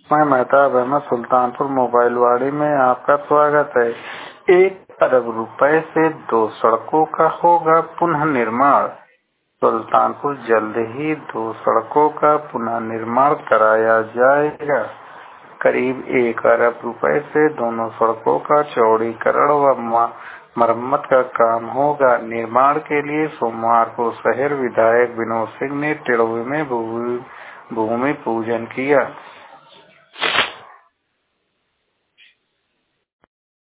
मैं मेहताब अहमद सुल्तानपुर मोबाइल वाड़ी में आपका स्वागत है। 1 अरब रुपए से 2 सड़कों का होगा पुनः निर्माण। सुल्तानपुर जल्द ही 2 सड़कों का पुनः निर्माण कराया जाएगा। करीब 1 अरब रुपए से दोनों सड़कों का चौड़ीकरण व मरम्मत का काम होगा। निर्माण के लिए सोमवार को शहर विधायक विनोद सिंह ने टिड़ोई में भूमि पूजन किया।